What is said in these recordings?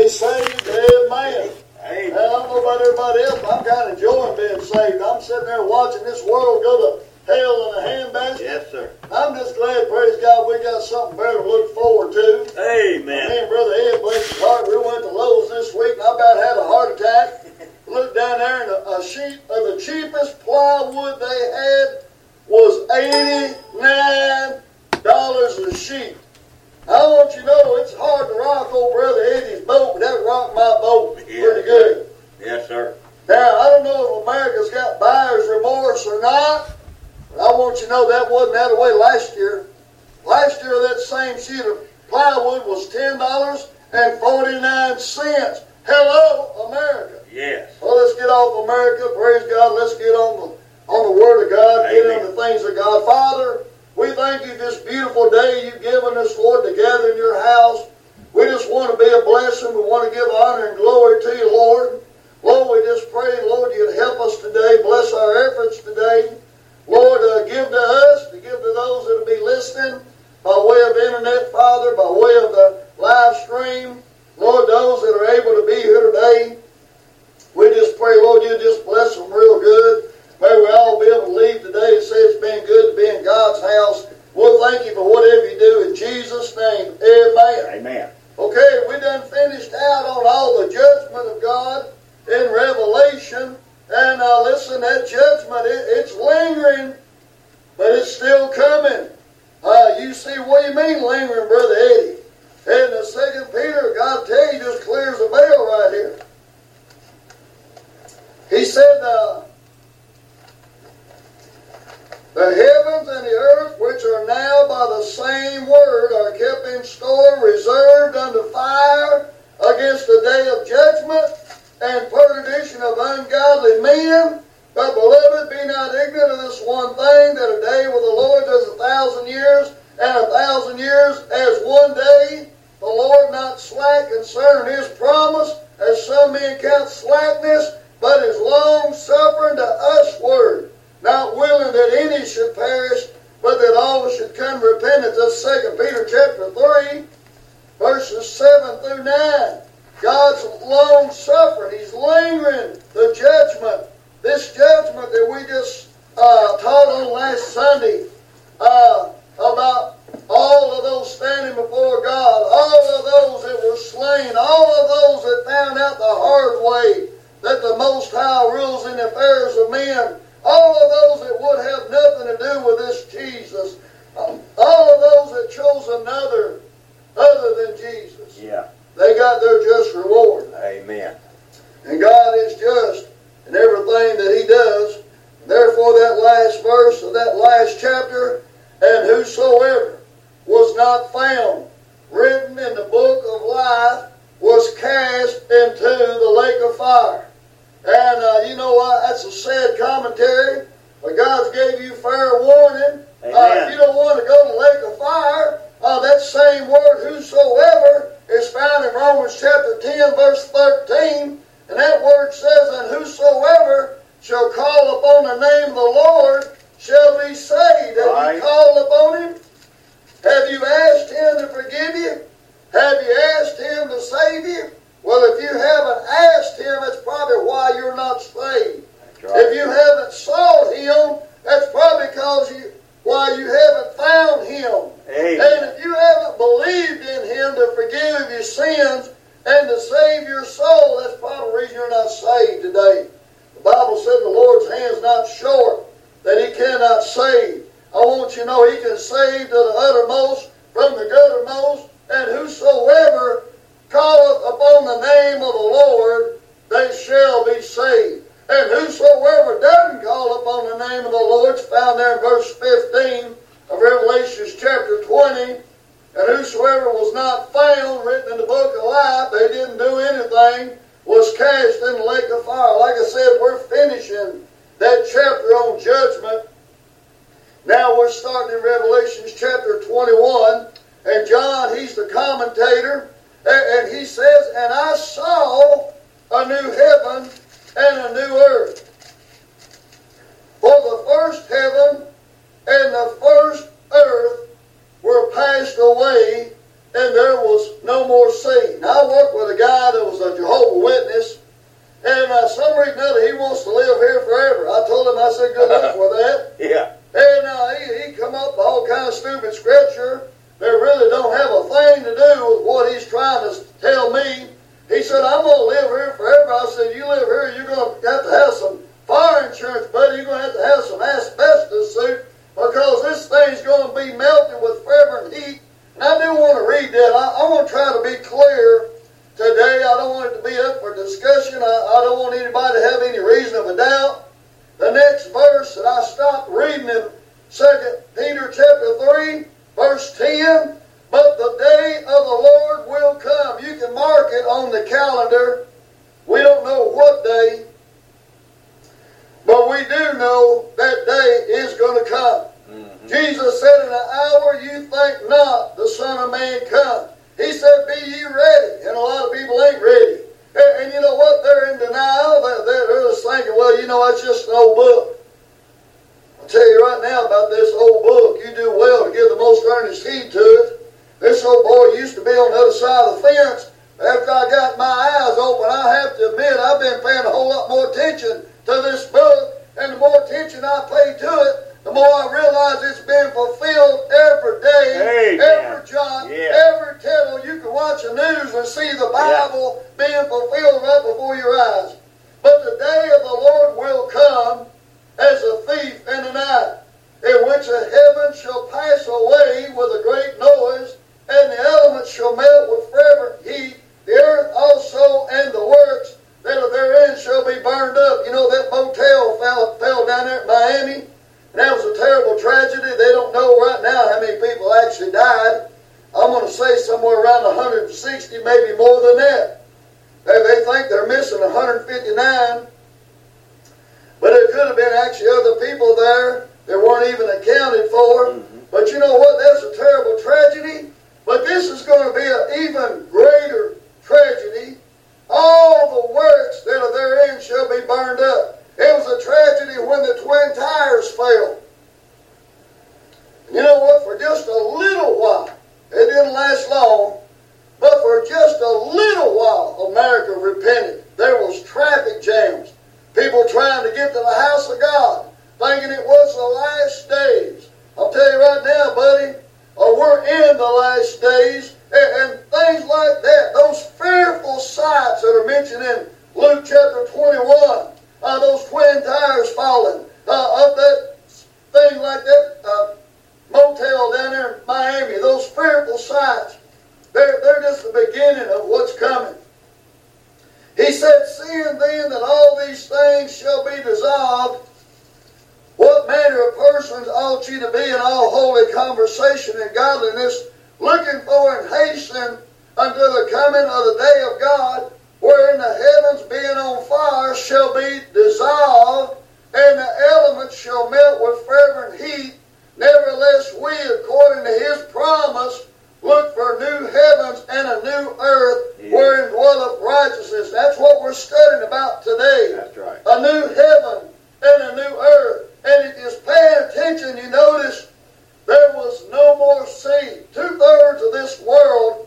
saved. Amen. Amen. I don't know about everybody else, but I'm kind of enjoying being saved. I'm sitting there watching this world go to hell in a handbasket. Yes, sir. I'm just glad, praise God, we got something better to look forward to. Amen. Me and Brother Ed, bless his heart, we went to Lowe's this week, and I about had a heart attack. Looked down there, and a sheet of the cheapest plywood they had was $89 a sheet. I want you to know it's hard to rock old Brother Eddie's boat, but that rocked my boat pretty good. Yes, sir. Now, I don't know if America's got buyer's remorse or not, but I want you to know that wasn't that way last year. Last year, that same sheet of plywood was $10.49. Hello, America. Yes. Well, let's get off America. Praise God. Let's get on the Word of God. Amen. Get on the things of God. Father, we thank you this beautiful day you've given us, Lord, to gather in your house. We just want to be a blessing. We want to give honor and glory to you, Lord. Lord, we just pray, Lord, you'd help us today. Bless our efforts today. Lord, give to us, to give to those that will be listening by way of internet, Father, by way of the live stream. Lord, those that are able to be here today, we just pray, Lord, you just bless them real good. May we all be able to leave today and say it's been good to be in God's house. We'll thank you for whatever you do in Jesus' name. Amen. Amen. Okay, we done finished out on all the judgment of God in Revelation. And listen, that judgment, it's lingering, but it's still coming. You see, what do you mean lingering, Brother Eddie? In the 2 Peter, God tell you, just clears the veil right here. He said, the heavens and the earth, which are now by the same word, are kept in store, reserved unto fire against the day of judgment and perdition of ungodly men. But, beloved, be not ignorant of this one thing, that a day with the Lord is 1,000 years, and 1,000 years as one day. The Lord not slack concerning his promise, as some men count slackness, but is long-suffering to usward, not willing that any should perish, but that all should come to repentance. That's 2 Peter chapter 3, verses 7 through 9. God's long-suffering. He's lingering the judgment. This judgment that we just taught on last Sunday about all of those standing before God, all of those that were slain, all of those that found out the hard way that the Most High rules in the affairs of men, all of those that would have nothing to do with this Jesus, all of those that chose another other than Jesus. Yeah. They got their just reward. Amen. And God is just in everything that he does. Therefore, that last verse of that last chapter, and whosoever was not found written in the book of life was cast into the lake of fire. And you know what? That's a sad commentary, but God gave you fair warning. If you don't want to go to the lake of fire, that same word, whosoever, is found in Romans chapter 10, verse 13. And that word says, and whosoever shall call upon the name of the Lord shall be saved. Have you called upon him? Have you asked him to forgive you? Have you asked him to save you? Well, if you haven't asked him, that's probably why you're not saved. Right. If you haven't sought him, that's probably why you haven't found him. Amen. And if you haven't believed in him to forgive your sins and to save your soul, that's probably the reason you're not saved today. The Bible said the Lord's hand's not short, that he cannot save. I want you to know he can save to the uttermost, from the guttermost, and whosoever calleth upon the name of the Lord, they shall be saved. And whosoever doesn't call upon the name of the Lord, it's found there in verse 15 of Revelation chapter 20, and whosoever was not found written in the book of life, they didn't do anything, was cast in the lake of fire. Like I said, we're finishing that chapter on judgment. Now we're starting in Revelation chapter 21, and John, he's the commentator, and he says, and I saw a new heaven and a new earth. For the first heaven and the first earth were passed away, and there was no more sea. Now I work with a guy that was a Jehovah's Witness, and some reason or other he wants to live here forever. I told him, I said, good luck for that. Yeah. And he come up with all kind of stupid scripture that really don't have a thing to do with what he's trying to tell me. He said, I'm going to live here forever. I said, you live here, you're going to have some fire insurance, buddy. You're going to have some asbestos suit, because this thing's going to be melted with fervent heat. And I do want to read that. I want to try to be clear today. I don't want it to be up for discussion. I don't want anybody to have any reason of a doubt. The next verse that I stopped reading in 2 Peter chapter 3, verse 10, but the day of the Lord will come. You can mark it on the calendar. We don't know what day, but we do know that day is going to come. Mm-hmm. Jesus said, in an hour you think not the Son of Man come. He said, be ye ready. And a lot of people ain't ready. And you know what? They're in denial. They're just thinking, well, you know, it's just an old book. I'll tell you right now about this old book. You do well to give the most earnest heed to it. This old boy used to be on the other side of the fence. After I got my eyes open, I have to admit, I've been paying a whole lot more attention to this book. And the more attention I pay to it, the more I realize it's been fulfilled every day, every jot, every tittle. You can watch the news and see the Bible being fulfilled right before your eyes. But the day of the Lord will come as a thief in the night, in which the heavens shall pass away with a great noise, and the elements shall melt with fervent heat. The earth also and the works that are therein shall be burned up. You know, that motel fell down there at Miami. And that was a terrible tragedy. They don't know right now how many people actually died. I'm going to say somewhere around 160, maybe more than that. They think they're missing 159. But it could have been actually other people there that weren't even accounted for. Mm-hmm. But you know what? That's a terrible tragedy. But this is going to be an even greater tragedy. All the works that are therein shall be burned up. It was a tragedy when the Twin Towers fell. You know what? For just a little while, it didn't last long, but for just a little while, America repented. There was traffic jams. People trying to get to the house of God, thinking it was the last days. I'll tell you right now, buddy, we're in the last days, and things like that. Those fearful sights that are mentioned in Luke chapter 21. Those Twin Towers falling, of that thing like that motel down there in Miami, those fearful sights, they're just the beginning of what's coming. He said, seeing then that all these things shall be dissolved, what manner of persons ought you to be in all holy conversation and godliness, looking for and hastening unto the coming of the day of God, wherein the heavens being on fire shall be dissolved, and the elements shall melt with fervent heat. Nevertheless we, according to his promise, look for new heavens and a new earth, wherein dwelleth righteousness. That's what we're studying about today. That's right. A new heaven and a new earth. And if you pay attention, you notice there was no more sea. 2/3 of this world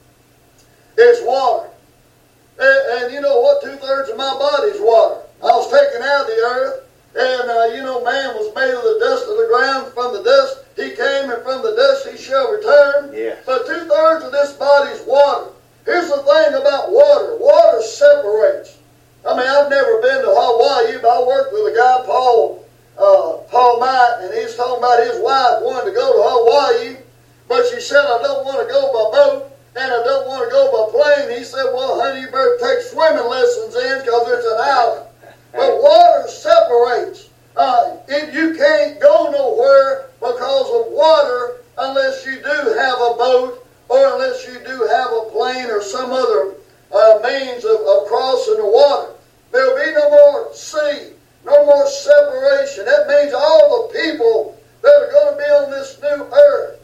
is water. And you know what? 2/3 of my body is water. I was taken out of the earth, and you know, man was made of the dust of the ground. From the dust he came, and from the dust he shall return. Yeah. But 2/3 of this body is water. Here's the thing about water. Water separates. I mean, I've never been to Hawaii, but I worked with a guy, Paul Might, and he's talking about his wife wanting to go to Hawaii, but she said, I don't want to go by boat. And I don't want to go by plane. He said, well, honey, you better take swimming lessons in because it's an island. But water separates. You can't go nowhere because of water unless you do have a boat or unless you do have a plane or some other means of crossing the water. There'll be no more sea, no more separation. That means all the people that are going to be on this new earth,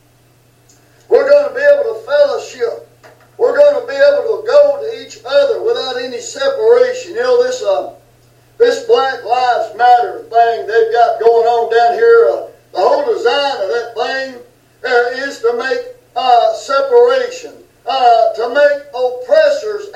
we're going to be able to fellowship. We're going to be able to go to each other without any separation. You know, this Black Lives Matter thing they've got going on down here, the whole design of that thing is to make separation, to make oppressors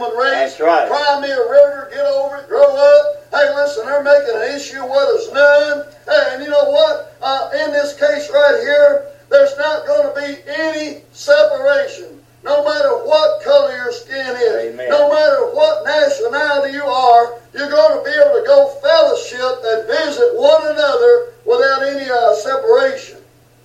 human race. That's right. Cry me a river, get over it, grow up. Hey, listen, they're making an issue of what is none. Hey, and you know what? In this case right here, there's not going to be any separation. No matter what color your skin is, Amen. no matter what nationality you are, you're going to be able to go fellowship and visit one another without any separation.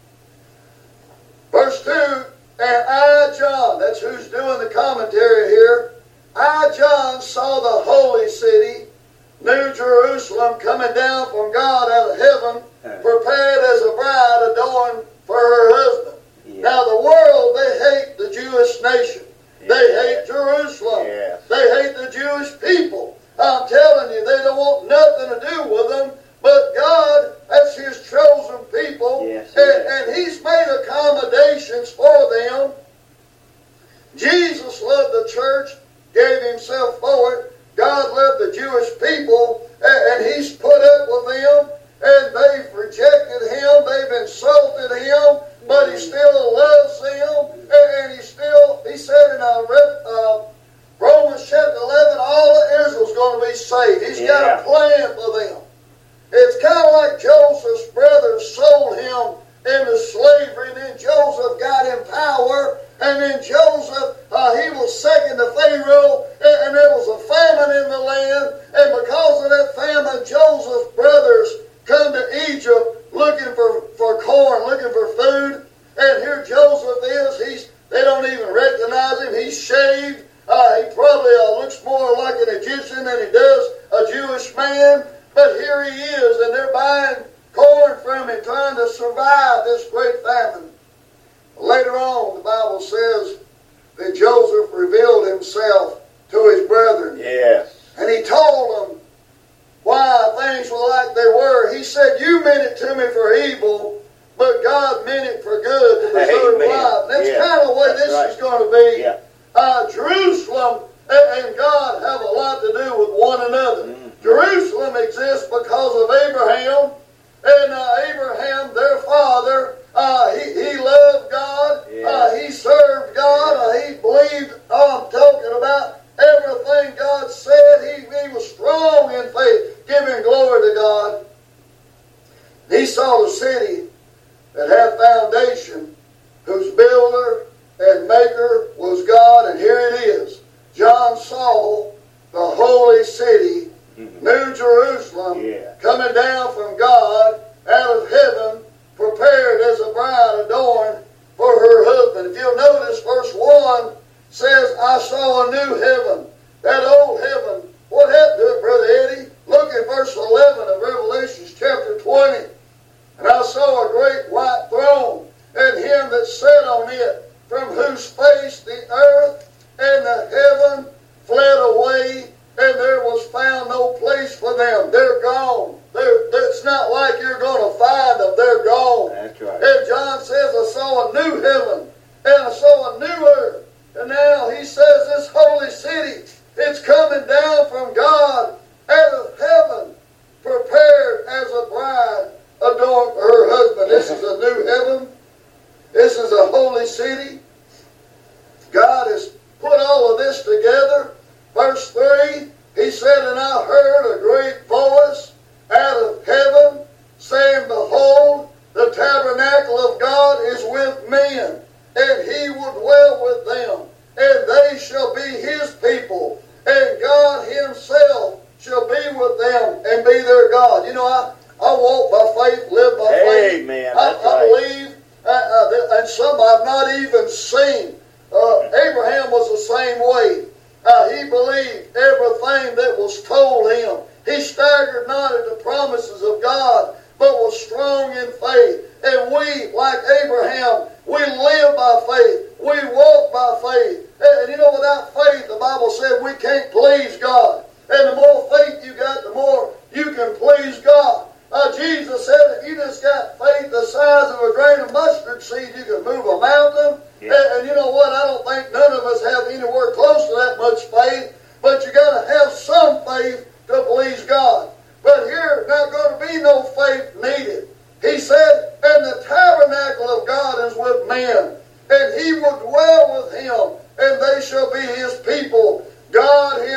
Verse 2, and I, John, that's who's doing the commentary here, I, John, saw the holy city, New Jerusalem, coming down from God out of heaven, prepared as a bride adorned for her husband. Yeah. Now the world, they hate the Jewish nation. Yeah. They hate Jerusalem. Yeah. They hate the Jewish people. I'm telling you, they don't want nothing to do with them. But God, that's His chosen people. Yes, and He's made accommodations for them. Jesus loved the church, gave Himself for it. God loved the Jewish people, and He's put up with them. And they've rejected Him. They've insulted Him. But He still loves them. And He said in Romans chapter 11, all of Israel's going to be saved. He's got a plan for them. It's kind of like Joseph's brothers sold him into slavery, and then Joseph got in power, and then Joseph, he was second to Pharaoh, and there was a famine in the land, and because of that famine, Joseph's brothers come to Egypt looking for corn, looking for food, and here Joseph is, they don't even recognize him, he's shaved, he probably looks more like an Egyptian than he does a Jewish man. But here he is, and they're buying corn from him, trying to survive this great famine. Later on, the Bible says that Joseph revealed himself to his brethren. Yes. And he told them why things were like they were. He said, you meant it to me for evil, but God meant it for good to preserve life. And that's kind of the way this is going to be. Yeah. Jerusalem and God have a lot to do with one another. Jerusalem exists because of Abraham, and Abraham, their father, he loved God, he served God, he believed, I'm talking about everything God said, he was strong in faith, giving glory to God. He saw the city that had foundation, whose builder and maker was God, and here it is. John saw the holy city, New Jerusalem, coming down from God out of heaven, prepared as a bride adorned for her husband. If you'll notice, verse 1 says, I saw a new heaven. That old heaven, what happened to it, Brother Eddie? Look at verse 11 of Revelation chapter 20. And I saw a great white throne, and him that sat on it, from whose face the earth and the heaven fled away, and there was found no place for them. They're gone. It's not like you're going to find them. They're gone. That's right. And John says, I saw a new heaven and I saw a new earth. And now he says this holy city, it's coming down from God out of heaven, prepared as a bride adorned for her husband. This is a new heaven. This is a holy city. God has put all of this together. Verse 3, he said, and I heard a great voice out of heaven, saying, behold, the tabernacle of God is with men, and he will dwell with them, and they shall be his people, and God himself shall be with them and be their God. You know, I walk by faith, live by faith. Amen. I believe, and some I've not even seen. Abraham was the same way. He believed everything that was told him. He staggered not at the promises of God, but was strong in faith. And we, like Abraham, we live by faith. We walk by faith. And you know, without faith, the Bible said we can't please God. And the more faith you got, the more you can please God. Jesus said if you just got faith the size of a grain of mustard seed, you can move a mountain. Yeah. And you know what? I don't think none of us have anywhere close to that much faith. But you got to have some faith to please God. But here, not going to be no faith needed. He said, and the tabernacle of God is with men, and he will dwell with him, and they shall be his people. God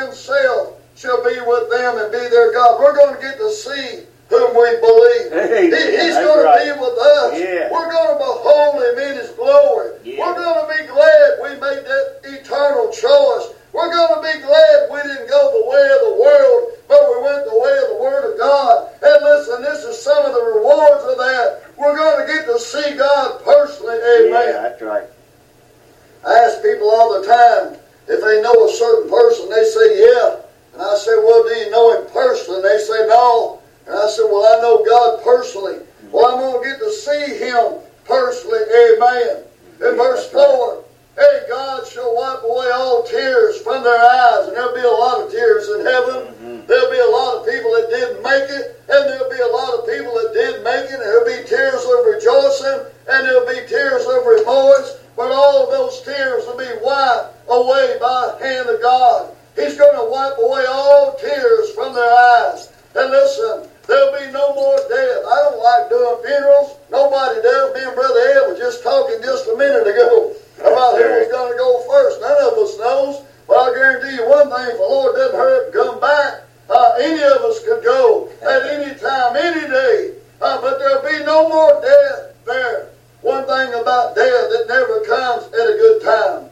himself shall be with them and be their God. We're going to get to see whom we believe. He's going to be with us. Yeah. We're going to behold him in his glory. Yeah. We're going to be glad we made that eternal choice. We're going to be glad we didn't go the way of the world, but we went the way of the Word of God. And listen, this is some of the rewards of that. We're going to get to see God personally. Amen. Yeah, that's right. I ask people all the time if they know a certain person. They say, yeah. And I say, well, do you know him personally? And they say, no. And I said, well, I know God personally. Well, I'm going to get to see him personally. Amen. In verse 4, hey, God shall wipe away all tears from their eyes. And there'll be a lot of tears in heaven. There'll be a lot of people that didn't make it. And there'll be a lot of people that did make it. And there'll be tears of rejoicing. And there'll be tears of remorse. But all of those tears will be wiped away by the hand of God. He's going to wipe away all tears from their eyes. And listen, there'll be no more death. I don't like doing funerals. Nobody does. Me and Brother Ed were just talking just a minute ago about who was going to go first. None of us knows. But I guarantee you one thing, if the Lord doesn't hurry up and come back, any of us could go at any time, any day. But there'll be no more death there. One thing about death, it never comes at a good time.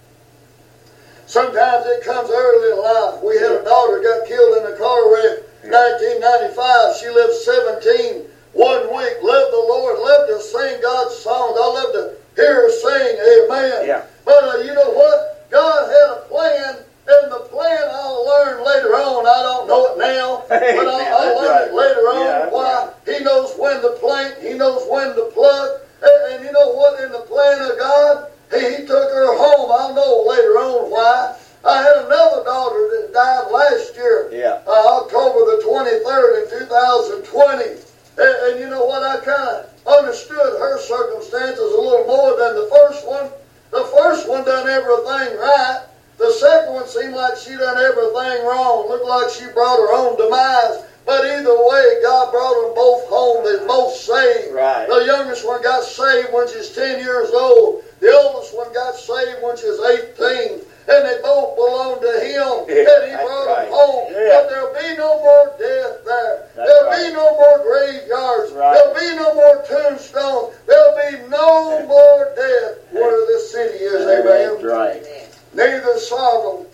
Sometimes it comes early in life. We had a daughter got killed in a car wreck in 1995. She lived 17 1 week. Loved the Lord. Loved to sing God's songs. I love to hear her sing. Amen. Yeah. But you know what? God had a plan. And the plan I'll learn later on. I don't know it now. But I'll learn it later on. Yeah, why? He knows when to plant. He knows when to plug. And you know what? In the plan of God, He took her home. I'll know later on why. I had another daughter that died last year, October the 23rd in 2020. And you know what? I kind of understood her circumstances a little more than the first one. The first one done everything right. The second one seemed like she done everything wrong. Looked like she brought her own demise. But either way, God brought them both home. They're both saved. Right. The youngest one got saved when she was 10 years old. The oldest one got saved when she was 18. And they both belonged to Him. Yeah, and He brought them home. Yeah. But there'll be no more death there. That's There'll right. be no more graveyards. Right. There'll be no more tombstones. There'll be no more death where this city is. Amen. That's right. Neither sorrow.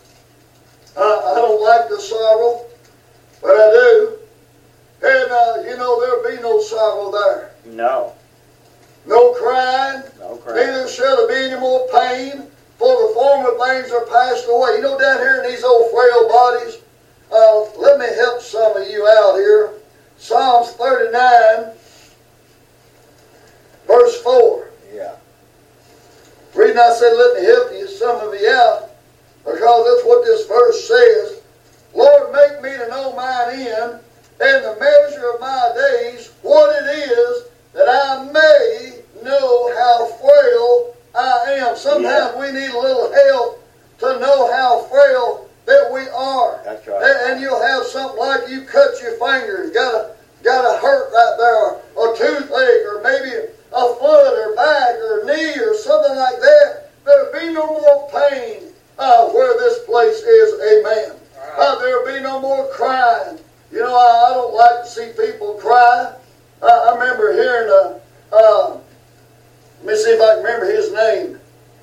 I don't like the sorrow, but I do. And, you know, there'll be no sorrow there. No. No crying. No crying. Neither shall there be any more pain, for the former things are passed away. You know, down here in these old frail bodies, let me help some of you out here. Psalms 39, verse 4. Yeah. Reading, I said, let me help you, some of you out, because that's what this verse says. Lord, make me to know mine end, and the measure of my days, what it is, that I may know how frail I am. Sometimes we need a little help to know how frail that we are. That's right. And you'll have something like you cut your finger and got a hurt right there, or toothache, or maybe a foot or back or knee or something like that. There'll be no more pain where this place is. Amen. There'll be no more crying. You know, I don't like to see people cry. I remember hearing let me see if I can remember his name.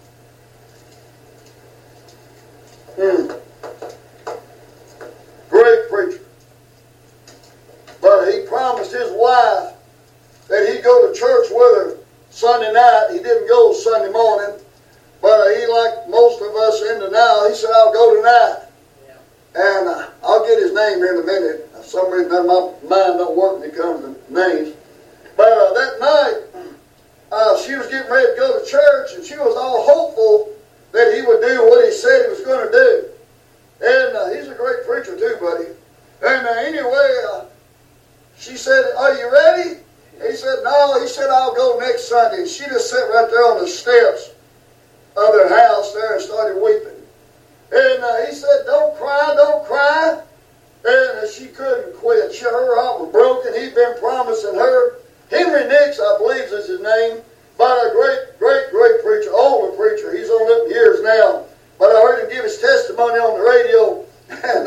Great preacher. But he promised his wife that he'd go to church with her Sunday night. He didn't go Sunday morning. But he, like most of us into now, he said, I'll go tonight. And I'll get his name here in a minute. For some reason, my mind don't work when it comes to names. But that night, she was getting ready to go to church, and she was all hopeful that he would do what he said he was going to do. And he's a great preacher too, buddy. And anyway, she said, are you ready? He said, no. He said, I'll go next Sunday. And she just sat right there on the steps of their house there and started weeping. And he said, don't cry, don't cry. And she couldn't quit. Her heart was broken. He'd been promising her. Henry Nix, I believe is his name, but a great preacher, older preacher. He's on up years now. But I heard him give his testimony on the radio.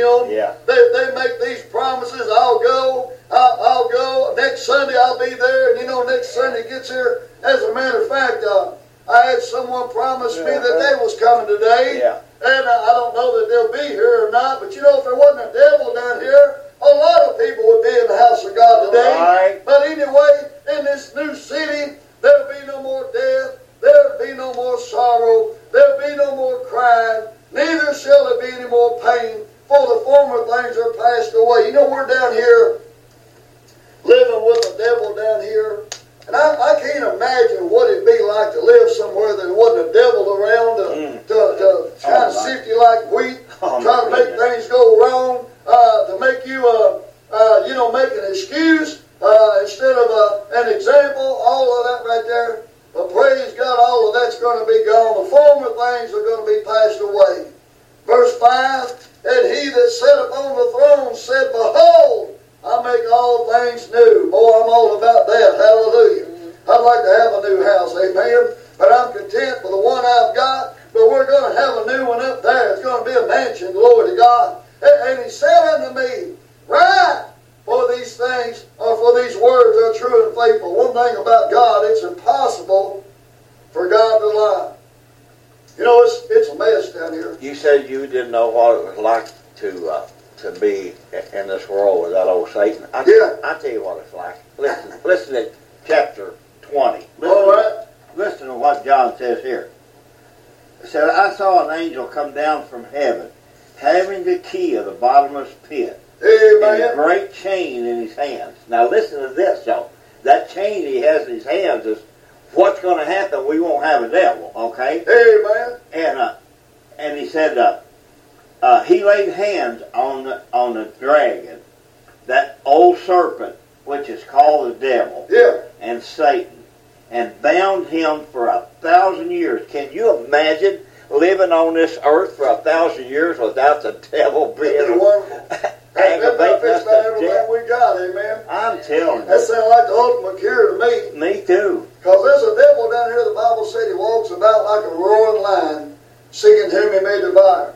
Him. Yeah. They make these promises. I'll go. I'll go. Next Sunday I'll be there. And next Sunday gets here. As a matter of fact, I had someone promise me that they was coming today. Yeah. And I don't know that they'll be here or not. But if there wasn't a devil down here, a lot of people would be in the house of God today. Right. But anyway, in this new city, there'll be no more death. There'll be no more sorrow. There'll be no more crying. Neither shall there be any more pain, for the former things are passed away. We're down here living with the devil down here. And I can't imagine what it'd be like to live somewhere that wasn't a devil around to try to sift you like wheat, try to make things go wrong, to make you, make an excuse instead of an example, all of that right there. But praise God, all of that's going to be gone. The former things are going to be passed away. Verse 5, and he that sat upon the throne said, Behold, I make all things new. Boy, I'm all about that. Hallelujah. I'd like to have a new house, amen. But I'm content with the one I've got. But we're going to have a new one up there. It's going to be a mansion, glory to God. And he said unto me, Write, for these things, or for these words are true and faithful. One thing about God, it's impossible for God to lie. It's a mess down here. You said you didn't know what it was like to be in this world without old Satan. I'll tell you what it's like. Listen to chapter 20. Listen to what John says here. It said, I saw an angel come down from heaven, having the key of the bottomless pit, Amen. and a great chain in his hands. Now listen to this, y'all. That chain he has in his hands is what's going to happen. We won't have a devil, okay? Amen. And he said, he laid hands on the dragon, that old serpent, which is called the devil, and Satan, and bound him for 1,000 years. Can you imagine living on this earth for 1,000 years without the devil being aggravating us to death? We got, amen. I'm telling you. That sounds like the ultimate cure to me. Me too. Because there's a devil down here, the Bible said he walks about like a roaring lion, seeking whom he may devour.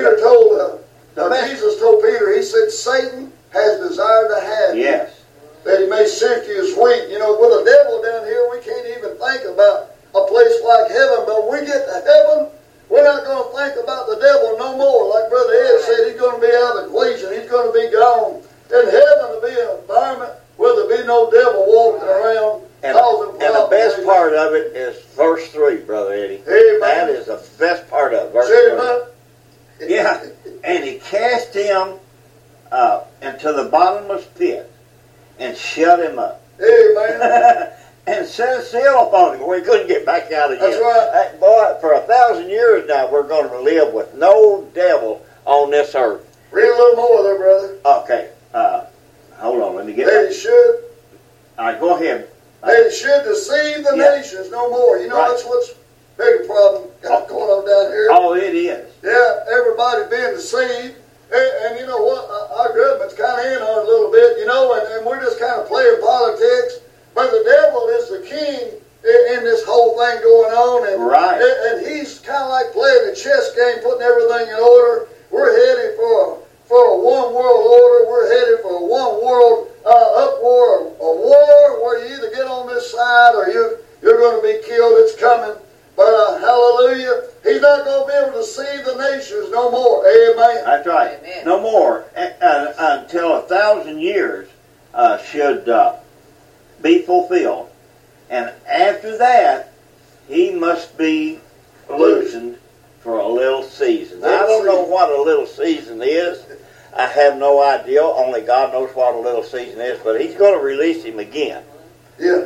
Jesus told Peter, he said, Satan has desired to have you. Yes. That he may sift you as wheat. With a devil down here, we can't even think about a place like heaven. But when we get to heaven, we're not going to think about the devil no more. Like Brother Ed said, he's going to be out of the equation. He's going to be gone. In heaven, will be an environment where there'll be no devil walking around. And the best part of it is verse 3, Brother Eddie. Amen. That is the best part of it. Verse 3. Yeah. And he cast him into the bottomless pit and shut him up. Amen. And set a seal upon him where he couldn't get back out again. That's right. Boy, for 1,000 years now, we're going to live with no devil on this earth. Read a little more there, brother. Okay. Hold on. Let me get That back. he should. All right, go ahead. That he should deceive the nations no more. That's what's big problem got going on down here. Oh, it is. Yeah, everybody being deceived. And you know what? Our government's kind of in on it a little bit, and we're just kind of playing politics. But the devil is the king in this whole thing going on. And he's kind of like playing a chess game, putting everything in order. We're heading for a one world order. We're headed for a one world uproar, a war where you either get on this side or you're going to be killed. It's coming. But hallelujah, he's not going to be able to deceive the nations no more. Amen. That's right. Amen. No more until 1,000 years should be fulfilled. And after that, he must be loosened for a little season. I don't know what a little season is. I have no idea. Only God knows what a little season is. But he's going to release him again. Yeah.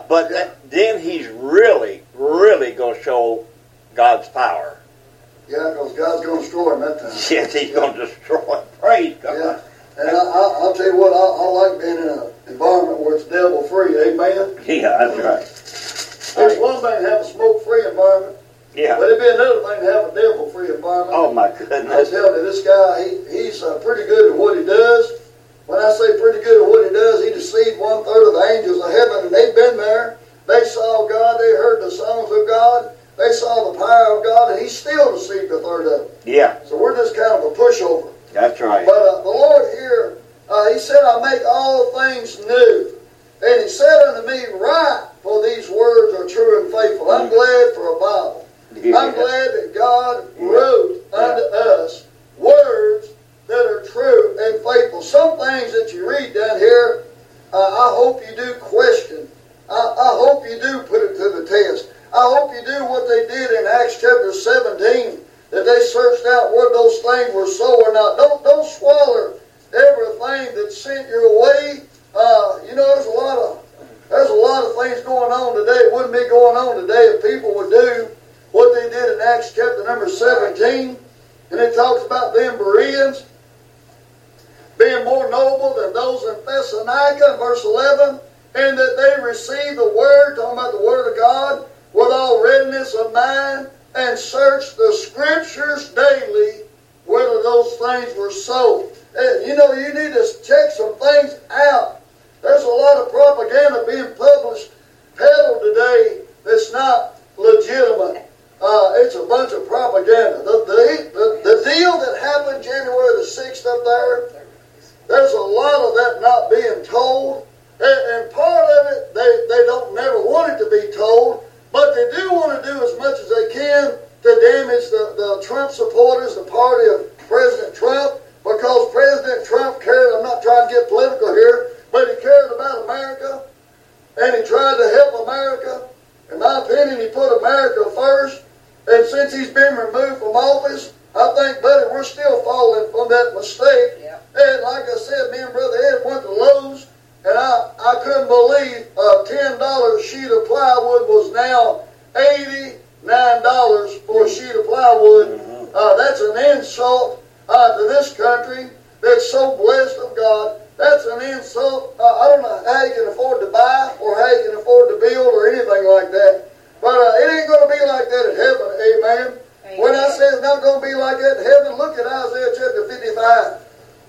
Then he's really going to show God's power. Yeah, because God's going to destroy him that time. Yes, he's going to destroy him. Praise God. Yeah. And I'll tell you what, I like being in an environment where it's devil-free. Amen? Yeah, that's right. It's one thing to have a smoke-free environment. Yeah. But it'd be another thing to have a devil-free environment. Oh, my I goodness. tell you, this guy, he's pretty good at what he does. When I say pretty good at what he does, he deceived 1/3 of the angels of heaven, and they've been there. They saw God. They heard the songs of God. They saw the power of God, and he still deceived 1/3 of them. Yeah. So we're just kind of a pushover. That's right. But the Lord here, He said, I make all things new. And He said unto me, write, for these words are true and faithful. I'm glad for a Bible. Yeah. I'm glad that God wrote unto us words that are true and faithful. Some things that you read down here, I hope you do question. I hope you do put it to the test. I hope you do what they did in Acts chapter 17, that they searched out whether those things were so or not. Don't swallow everything that's sent your way. There's a lot of things going on today. It wouldn't be going on today if people would do what they did in Acts chapter number 17. And it talks about them Bereans being more noble than those in Thessalonica, verse 11, and that they received the word, talking about the word of God, with all readiness of mind, and searched the scriptures daily whether those things were so. And you need to check some things out. There's a lot of propaganda being published, peddled today that's not legitimate. It's a bunch of propaganda. The deal that happened January the 6th up there, there's a lot of that not being told. And part of it, they don't never want it to be told, but they do want to do as much as they can to damage the Trump supporters, the party of President Trump, because President Trump cared, I'm not trying to get political here, but he cared about America, and he tried to help America. In my opinion, he put America first, and since he's been removed from office, I think, buddy, we're still falling from that mistake. Yeah. And like I said, me and Brother Ed went to Lowe's, and I couldn't believe a $10 sheet of plywood was now $89 for a sheet of plywood. That's an insult to this country that's so blessed of God. That's an insult. I don't know how you can afford to buy or how you can afford to build or anything like that. But it ain't going to be like that in heaven, amen. When I say it's not going to be like that in heaven, look at Isaiah chapter 55.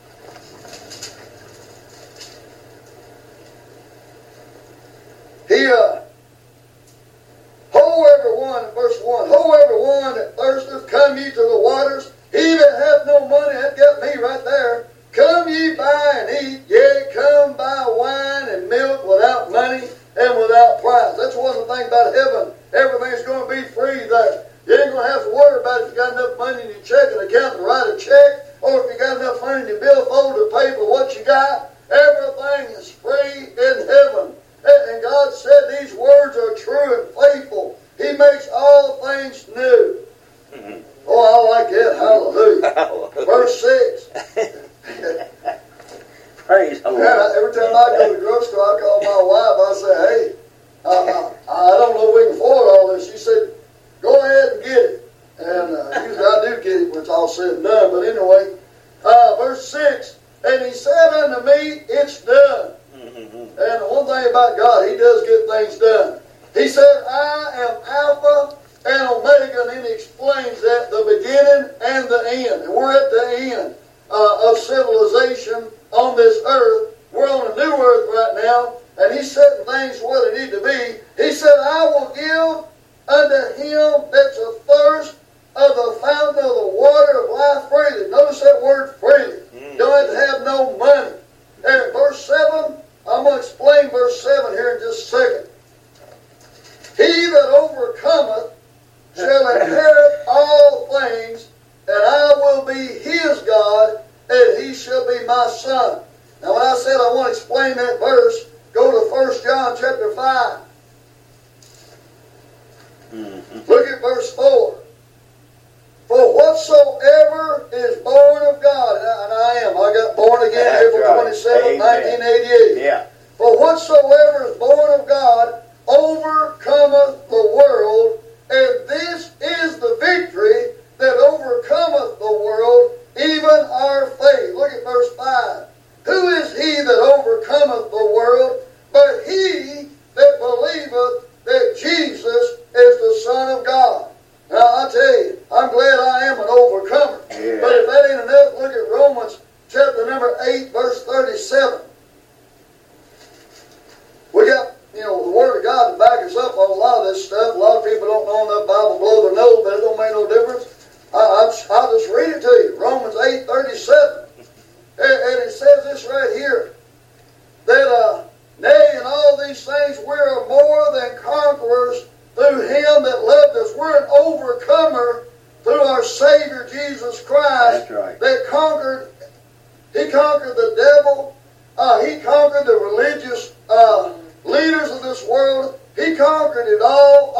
Ho everyone, verse 1, ho everyone that thirsteth, come ye to the waters. He that hath no money, that got me right there. Come ye buy and eat, yea, come buy wine and milk without money and without price. That's one of the things about heaven. Everything's going to be free there. You ain't going to have to worry about if you got enough money in your checking account to write a check, or if you got enough money in your billfold to pay for what you got. Everything is free in heaven. And God said these words are true and faithful. He makes all things new. Oh, I like that. Hallelujah. Hallelujah. Verse 6. Praise the Lord. Every time I go to the grocery store, I call my wife. I say, hey, I don't know if we can afford all this. She said, go ahead and get it. And usually I do get it when it's all said and done. But anyway, verse 6, and he said unto me, it's done. And the one thing about God, He does get things done. He said, I am Alpha and Omega, and He explains that, the beginning and the end. And we're at the end of civilization on this earth. We're on a new earth right now, and He's setting things where they need to be. He said, I will give unto him that's athirst of the fountain of the water of life freely. Notice that word freely. Don't have to have no money. And verse 7, I'm going to explain verse 7 here in just a second. He that overcometh shall inherit all things, and I will be his God, and he shall be my son. Now when I said I want to explain that verse, go to 1 John chapter 5. Look at verse 4. For whatsoever is born of God, and I got born again April 27, 1988. Yeah. For whatsoever is born of God overcometh the world, and this is the victory that overcometh the world, even our faith. Look at verse 5. Who is he that overcometh the world, but he that believeth that Jesus is the Son of God? Now, I tell you, I'm glad I am an overcomer. Yeah. But if that ain't enough, look at Romans chapter number 8, verse 37. We got, the Word of God to back us up on a lot of this stuff. A lot of people don't know enough Bible, blow their nose, but it don't make no difference. I'll just read it to you. Romans 8:37. And it says this right here, that nay, in all these things we are more than conquerors through Him that loved us. We're an overcomer through our Savior Jesus Christ. That's right. That conquered. He conquered the devil. He conquered the religious leaders of this world. He conquered it all.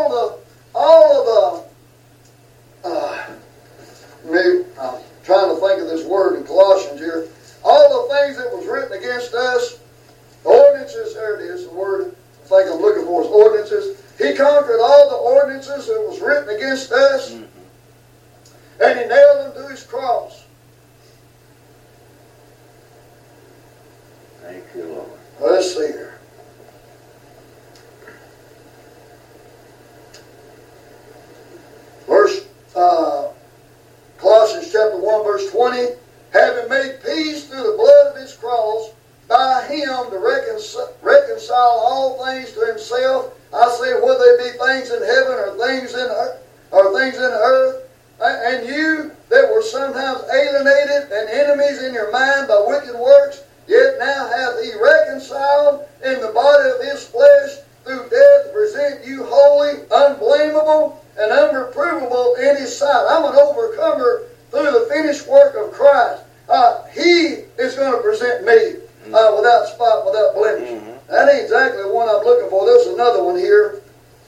I'm trying to think of this word in Colossians here. All the things that was written against us, ordinances, there it is, the word I think I'm looking for is ordinances. He conquered all the ordinances that was written against us, and He nailed them to His cross. Thank you, Lord. Let's see here. Colossians chapter 1 verse 20, having made peace through the blood of His cross, by Him to reconcile all things to Himself. I say whether they be things in heaven or things in earth, and you that were sometimes alienated and enemies in your mind by wicked works, yet now hath He reconciled in the body of His flesh through death to present you holy, unblameable, and unreprovable in His sight. I'm an overcomer through the finished work of Christ. He is going to present me without spot, without blemish. That ain't exactly the one I'm looking for. There's another one here.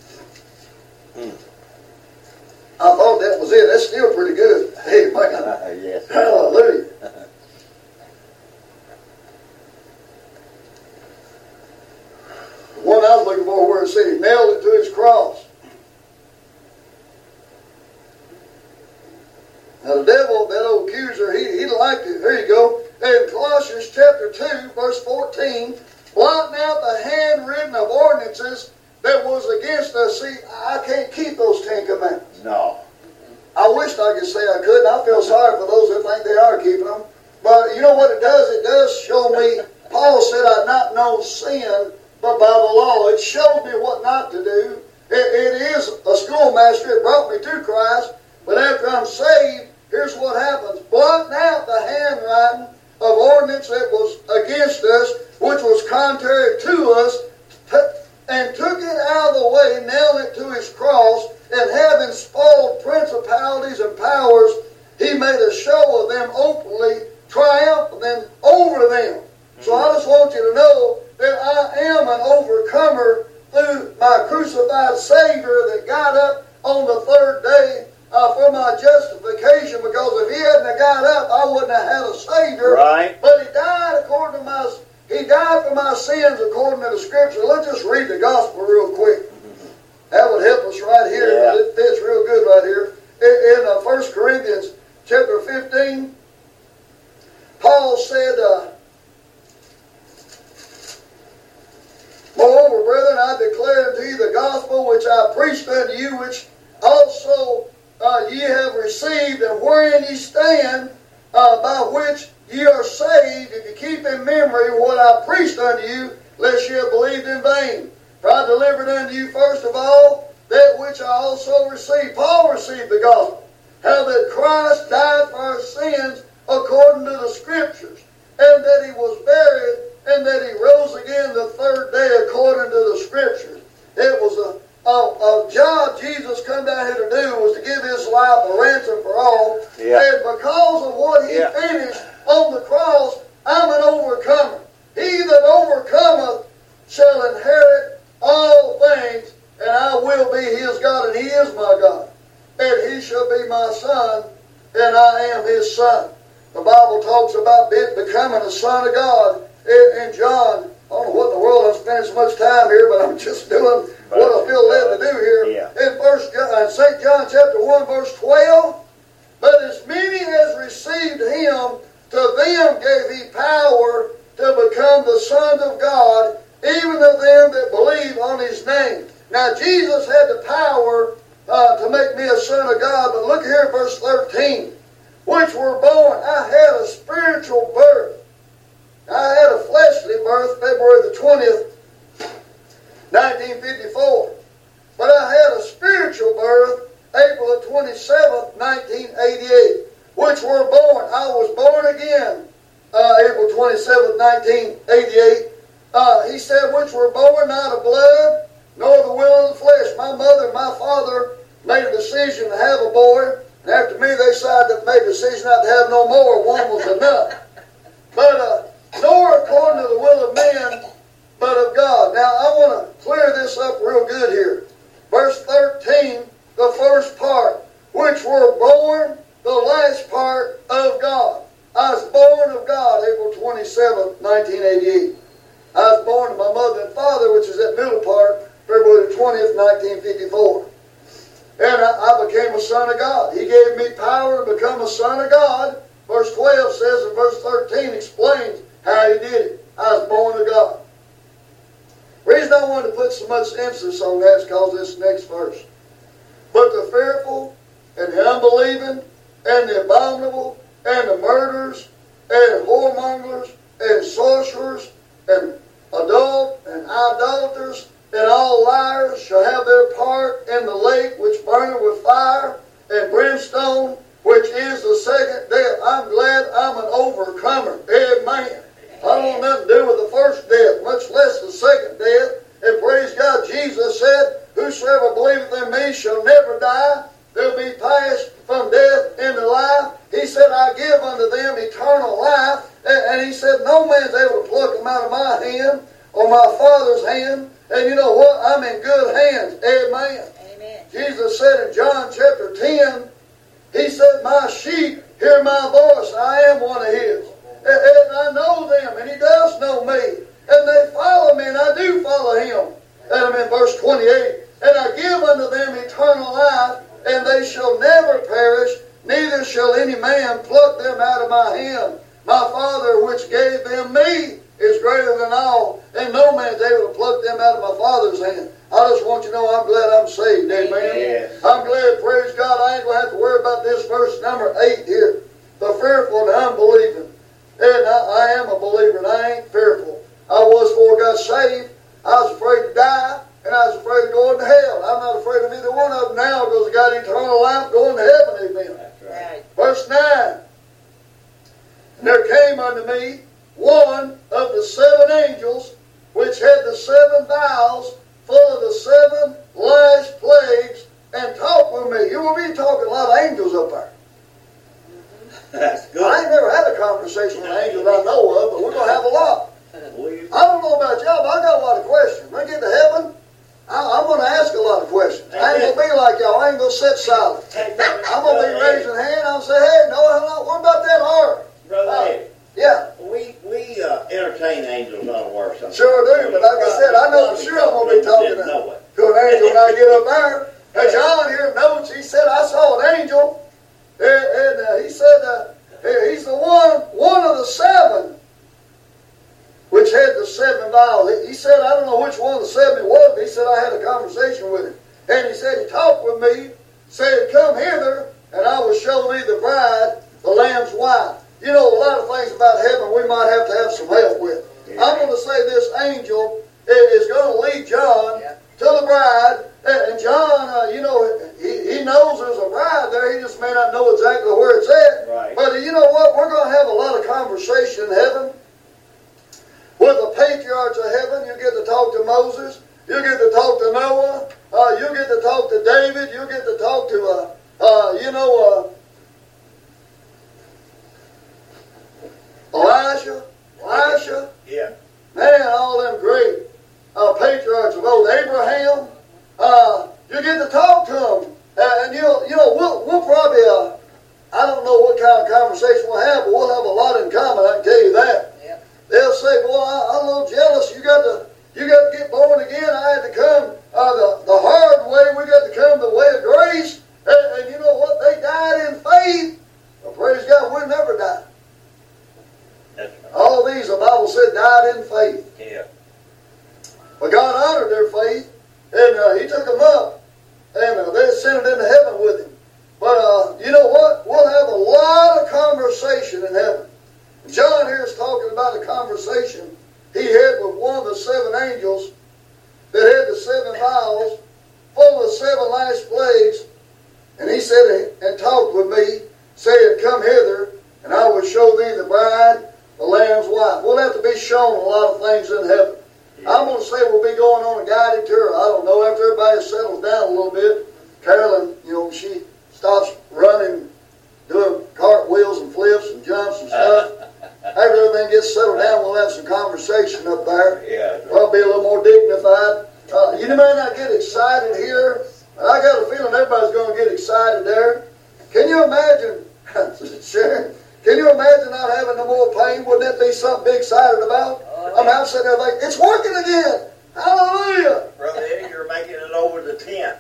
I thought that was it. That's still pretty good. Amen. Yes. Hallelujah. The one I was looking for where it said He nailed it to His cross. Now the devil, that old accuser, he liked it. Here you go. In Colossians chapter 2, verse 14, blotting out the handwritten of ordinances that was against us. See, I can't keep those 10 commandments. No. I wished I could say I could, and I feel sorry for those that think they are keeping them. But you know what it does? It does show me, Paul said, I've not known sin but by the law. It showed me what not to do. It is a schoolmaster. It brought me to Christ. But after I'm saved, here's what happens. Blotting out the handwriting of ordinance that was against us, which was contrary to us, and took it out of the way, nailed it to His cross, and having spoiled principalities and powers, He made a show of them openly, triumphing over them. So I just want you to know that I am an overcomer through my crucified Savior that got up on the third day for my justification, because if He hadn't have got up, I wouldn't have had a Savior. Right. But He died He died for my sins according to the Scripture. Let's just read the Gospel real quick. That would help us right here. Yeah. It fits real good right here. In 1 Corinthians chapter 15, Paul said, moreover, brethren, I declare unto you the gospel which I preached unto you, which also ye have received, and wherein ye stand, by which ye are saved, if you keep in memory what I preached unto you, lest ye have believed in vain. For I delivered unto you first of all that which I also received. Paul received the gospel, how that Christ died for our sins according to the Scriptures, and that He was buried, and that He rose again the third day according to the Scriptures. It was a job Jesus come down here to do, was to give His life a ransom for all. Yeah. And because of what He finished on the cross, I'm an overcomer. He that overcometh shall inherit all things, and I will be His God, and He is my God. And He shall be my son, and I am His son. The Bible talks about becoming a son of God. In John, I don't know what in the world I'm spending so much time here, but I'm just doing what I feel led to do here. Yeah. In St. John chapter 1, verse 12, but as many as received Him, to them gave He power to become the sons of God, even of them that believe on His name. Now Jesus had the power to make me a son of God, but look here in verse 13. Which were born, I had a spiritual birth. I had a fleshly birth February the 20th, 1954. But I had a spiritual birth April the 27th, April 27, 1988. He said, which were born not of blood, nor the will of the flesh. My mother and my father made a decision to have a boy, and after me they decided to make a decision not to have no more. One was enough. But nor according to the will of men, but of God. Now I want to clear this up real good here. Verse 13, the first part, which were born, the last part of God. I was born of God April 27, 1988. I was born to my mother and father, which is that middle part, February 20th, 1954. And I became a son of God. He gave me power to become a son of God. Verse 12 says, and verse 13 explains how he did it. I was born of God. The reason I wanted to put so much emphasis on that is because this next verse. But the fearful, and the unbelieving, and the abominable, and the murderers, and whoremongers, and sorcerers, and adult, and idolaters, and all liars shall have their part in the lake which burneth with fire and brimstone, which is the second death. I'm glad I'm an overcomer. Amen. I don't want nothing to do with the first death, much less the second death. And praise God, Jesus said, whosoever believeth in me shall never die. They'll be passed from death into life. He said, I give unto them eternal life. And he said, no man's able to pluck them out of my hand or my Father's hand. And you know what? I'm in good hands. Amen. Amen. Jesus said in John chapter 10, he said, my sheep hear my voice. I am one of his. And I know them, and he does know me. And they follow me, and I do follow him. And I'm in verse 28. And I give unto them eternal life, and they shall never perish, neither shall any man pluck them out of my hand. My Father which gave them me is greater than all, and no man's able to pluck them out of my Father's hand. I just want you to know I'm glad I'm saved. Amen. Yes. I'm glad, praise God, I ain't going to have to worry about this verse number 8 here. The fearful and unbelieving. And I am a believer, and I ain't fearful. I was before I got saved. I was afraid to die, and I was afraid of going to hell. I'm not afraid of either one of them now because I got eternal life going to heaven. Amen. That's right. Verse 9. And there came unto me one of the 7 angels, which had the 7 vials full of the 7 last plagues, and talked with me. You will be talking a lot of angels up there. That's good. I ain't never had a conversation with angels I know of, but we're going to have a lot. I don't know about y'all, but I got a lot of questions. When I get to heaven, I'm going to ask a lot of questions. I ain't going to be like y'all. I ain't going to sit silent. I'm going to be raising hand. I'm going to say, hey, no, what about that ark? Brother Eddie, yeah. We entertain angels unaware sometimes. Sure do, but like I said, I know for sure I'm going to be talking to an angel when I get up there. And John here notes, he said, I saw an angel. And he said, he's the one of the 7, which had the 7 vials. He said, I don't know which one of the 7 it was, but he said, I had a conversation with him. And he said, he talked with me, said, come hither, and I will show thee the bride, the Lamb's wife. You know, a lot of things about heaven we might have to have some help with. Yeah. I'm going to say this angel is going to lead John to the bride. And John, you know, he knows there's a bride there. He just may not know exactly where it's at. Right. But you know what? We're going to have a lot of conversation in heaven with the patriarchs of heaven. You get to talk to Moses. You get to talk to Noah. You get to talk to David. You get to talk to, Elijah. Yeah. Man, all them great patriarchs of old. Abraham. You get to talk to them. And we'll probably, I don't know what kind of conversation we'll have, but we'll have a lot in common, I can tell you that. Yeah. They'll say, boy, I'm a little jealous. You got to get born again. I had to come the hard way. We got to come the way of grace. And you know what? They died in faith. Well, praise God, we'll never die. That's right. All of these, the Bible said, died in faith. Yeah. But God honored their faith, and He took them up, and they ascended into heaven with Him. But you know what? We'll have a lot of conversation in heaven. John here is talking about a conversation he had with one of the 7 angels that had the 7 vials full of the 7 last plagues. And he said, and talked with me, saying, come hither, and I will show thee the bride, the Lamb Abraham's wife. We'll have to be shown a lot of things in heaven. Yeah. I'm going to say we'll be going on a guided tour. I don't know, after everybody settles down a little bit. Carolyn, she stops running, doing cartwheels and flips and jumps and stuff. After everything gets settled down, we'll have some conversation up there. Yeah, probably a little more dignified. You may not get excited here, but I got a feeling everybody's going to get excited there. Can you imagine, Sharon, can you imagine not having no more pain? Wouldn't that be something to be excited about? I'm sitting there like, it's working again. Hallelujah. Brother Eddie, you're making it over the 10.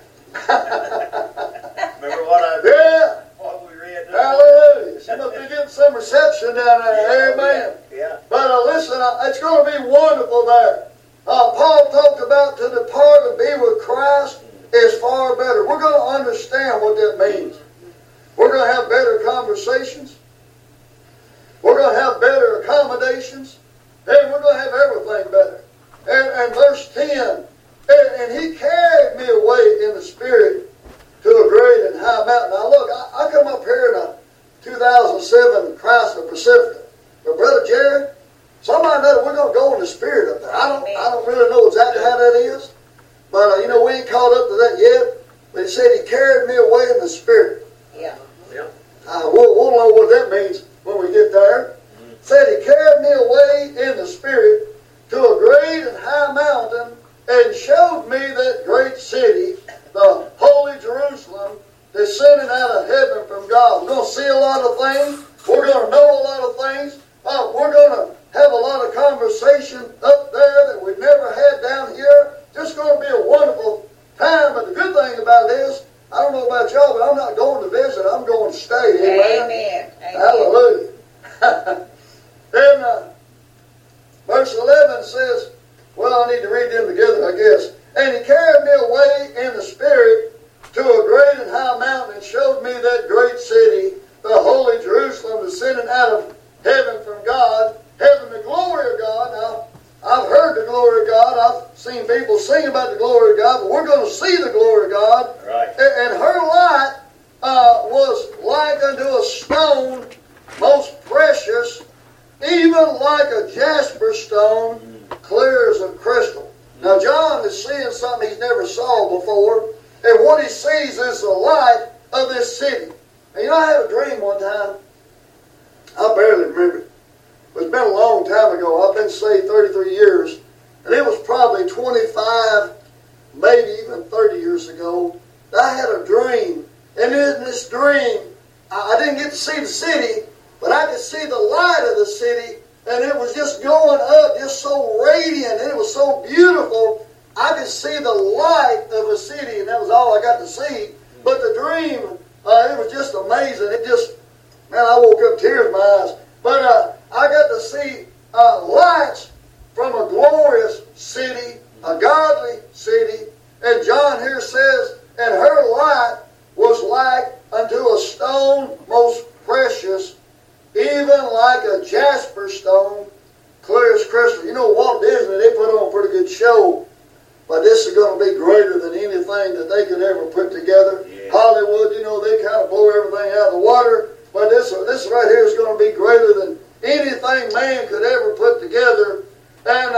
Remember what what we read? Hallelujah. You must be getting some reception down there. Amen. Yeah. But listen, it's going to be wonderful there. Paul talked about to depart and be with Christ is far better. We're going to understand what that means. We're going to have better conversations. We're going to have better accommodations. And we're going to have everything better. And verse 10, and he carried me away in the Spirit to a great and high mountain. Now look, I come up here in a 2007 Chrysler Pacifica. But Brother Jerry, somebody knows we're going to go in the Spirit up there. I don't really know exactly how that is. But, we ain't caught up to that yet. But he said he carried me away in the Spirit. Yeah. We'll know what that means when we get there. Said he carried me away in the Spirit to a great and high mountain and showed me that great city, the holy Jerusalem, descending out of heaven from God. We're going to see a lot of things. We're going to know a lot of things. We're going to have a lot of conversation up there that we've never had down here. Just going to be a wonderful time. But the good thing about it is, I don't know about y'all, but I'm not going to visit. I'm going to stay. Amen. Hallelujah. And verse 11 says, well, I need to read them together, I guess. And he carried me away in the Spirit to a great and high mountain and showed me that great city, the holy Jerusalem, descending out of heaven from God, having the glory of God. Now, I've heard the glory of God. I've seen people sing about the glory of God, but we're going to see the glory of God. Right. And her light was like unto a stone, most precious, even like a jasper stone, clear as a crystal. Now, John is seeing something he's never saw before, and what he sees is the light of this city. And I had a dream one time. I barely remember it. But it's been a long time ago. I've been saved 33 years. And it was probably 25, maybe even 30 years ago. I had a dream. And in this dream, I didn't get to see the city, but I could see the light of the city. And it was just going up, just so radiant. And it was so beautiful. I could see the light of a city. And that was all I got to see. But the dream, it was just amazing. It just, man, I woke up tears in my eyes. But I got to see lights from a glorious city, a godly city. And John here says, and her light was like unto a stone most precious, even like a jasper stone, clear as crystal. Walt Disney, they put on a pretty good show. But this is going to be greater than anything that they could ever put together. Yeah. Hollywood, they kind of blow everything out of the water. But this right here is going to be greater than anything man could ever put together. And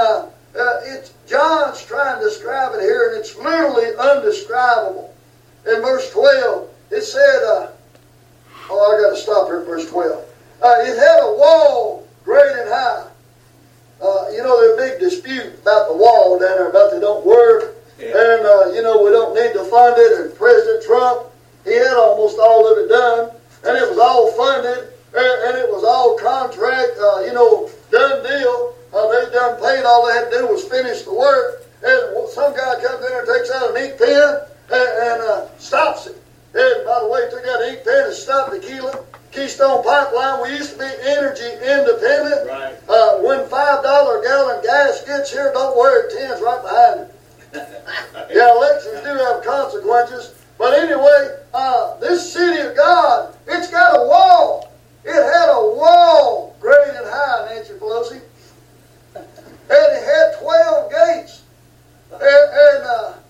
John's trying to describe it here, and it's literally undescribable. In verse 12, it said, I got to stop here at verse 12. It had a wall great and high. There's a big dispute about the wall down there, about they don't work. Yeah. And, we don't need to fund it. And President Trump, he had almost all of it done. And it was all funded. And it was all contract, done deal. They done paid. All they had to do was finish the work. And some guy comes in there and takes out an ink pen and stops it. And by the way, he took out an ink pen and stopped the Keystone Pipeline. We used to be energy independent. Right. When $5 a gallon gas gets here, don't worry, 10's right behind it. Yeah, elections do have consequences. But anyway, this city of God, it's got a wall. It had a wall great and high, Nancy Pelosi. And it had 12 gates. And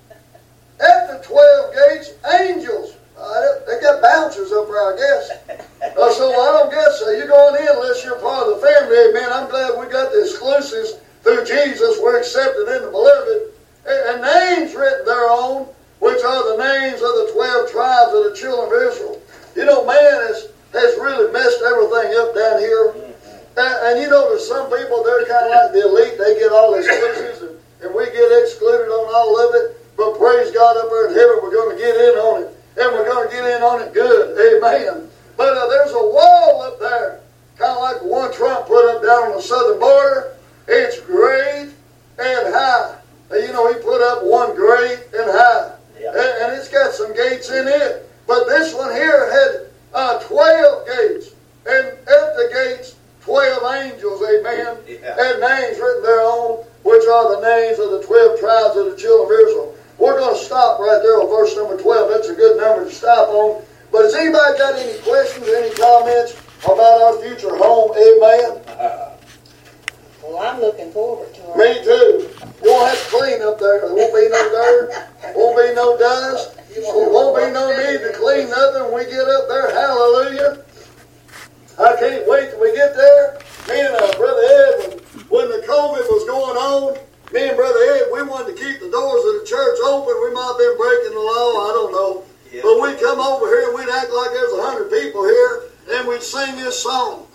at the 12 gates, angels. They got bouncers up there, I guess. So I don't guess you're going in unless you're part of the family. Amen. I I'm glad we got the exclusives through Jesus. We're accepted in the beloved. And names written thereon, which are the names of the 12 tribes of the children of Israel. You know, man has really messed everything up down here. And you know, there's some people, they're kind of like the elite. They get all the exclusives, and we get excluded on all of it. But praise God, up there in heaven, we're going to get in on it. And we're going to get in on it good. Amen. But there's a wall up there, kind of like the one Trump put up down on the southern border. It's great and high. You know, he put up one great and high. Yeah. And it's got some gates in it. But this one here had 12 gates. And at the gates, 12 angels, amen, had names written thereon, which are the names of the 12 tribes of the children of Israel. We're going to stop right there on verse number 12. That's a good number to stop on. But has anybody got any questions, any comments about our future home? Amen? Well, I'm looking forward to it. Me too. You won't have to clean up there. There won't be no dirt. Won't be no dust. Won't be no need to clean nothing when we get up there. Hallelujah. I can't wait till we get there. Me and Brother Ed, when the COVID was going on, me and Brother Ed, we wanted to keep the doors of the church open. We might have been breaking the law, I don't know. Yeah. But we'd come over here and we'd act like there's 100 people here, and we'd sing this song.